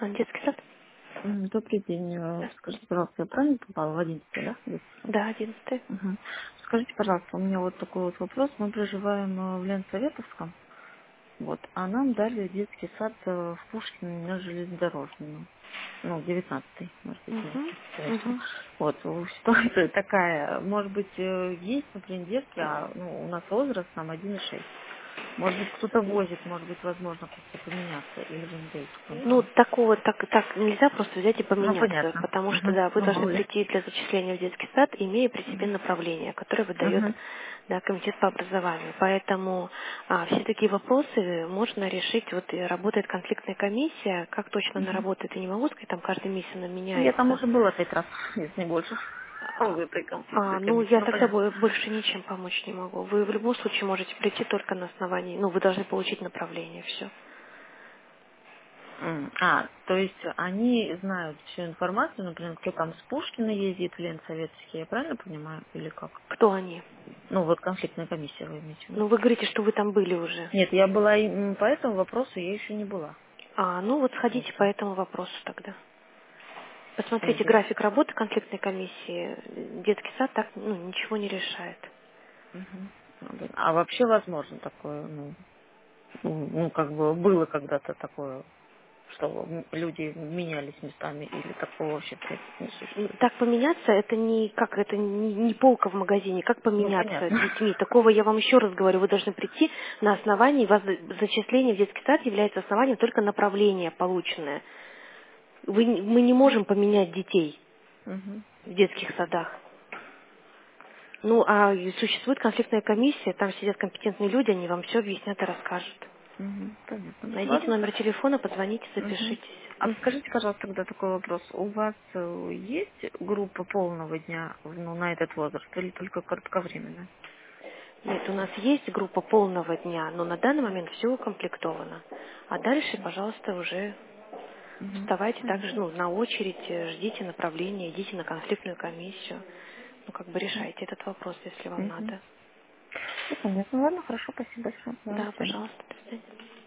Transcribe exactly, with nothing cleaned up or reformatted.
А, детский сад? М, Добрый день. Э, Здравствуйте. Скажите, пожалуйста, я правильно попала в одиннадцатый, да? детский сад? Да, одиннадцатый. Мгм. Скажите, пожалуйста, у меня вот такой вот вопрос. Мы проживаем э, в Ленсоветовском, вот, а нам дали детский сад э, в Пушкино на железнодорожную. Ну, девятнадцатый, может быть, не Угу. совершенно. Угу. Вот, э, ситуация такая. Может быть, э, есть, например, детки, а ну, у нас возраст там один и шесть. Может быть, кто-то возит, может быть, возможно как-то поменяться, или вы не даете такую Ну, информацию. такого, так, так нельзя просто взять и Ну, поменяться, понятно. потому что, Угу. да, вы Ну, должны мало ли. прийти для зачисления в детский сад, имея при себе Угу. направление, которое выдает, Угу. да, комитет по образованию. Поэтому а, все такие вопросы можно решить, вот и работает конфликтная комиссия, как точно она Угу. работает, я не могу сказать, там каждый месяц она Ну, я там меняется. уже была пять раз, если не больше, в А, этой конфликтной а, ну, комиссии. я Ну, тогда понятно. бо- больше ничем помочь не могу. Вы в любом случае можете прийти только на основании, ну, вы должны получить направление, все. М, А, то есть они знают всю информацию, например, кто там с Пушкина ездит в Ленсоветский, я правильно понимаю, или как? Кто они? Ну, вот конфликтная комиссия вы имеете в виду. Ну, вы говорите, что вы там были уже. Нет, я была, и- м, по этому вопросу я еще не была. А, ну вот сходите по Просто. этому вопросу тогда. Посмотрите Мгм. график работы конфликтной комиссии. Детский сад так ну, ничего не решает. Мгм. Надо- А вообще возможно такое, ну, ну, ну, как бы было когда-то такое, что м, люди менялись местами, или такого вообще в принципе не существует. Так поменяться, это не как это не, не полка в магазине, как Ну, поменяться понятно. с детьми. Такого я вам еще раз говорю, вы должны прийти на основании, вас зачисление в детский сад является основанием только направления полученное. Вы не- мы не можем поменять детей Мгм. в детских садах. Ну, а и существует конфликтная комиссия, там сидят компетентные люди, они вам все объяснят и расскажут. Мгм. Понятно. Найдите Ладно, номер хорошо. телефона, позвоните, Мгм. запишитесь. А скажите, пожалуйста, тогда такой вопрос. У вас э, есть группа полного дня ну, на этот возраст или только кратковременная? Нет, у нас есть группа полного дня, но на данный момент все укомплектовано. А дальше, пожалуйста, уже Мгм. вставайте также Понятно. ну, на очередь, э, ждите направления, идите на конфликтную комиссию. Ну, как бы Мгм. решайте этот вопрос, если вам Мгм. надо. Ну, понятно. Ладно, хорошо, спасибо большое. Да, до Да, свидания. пожалуйста, до свидания.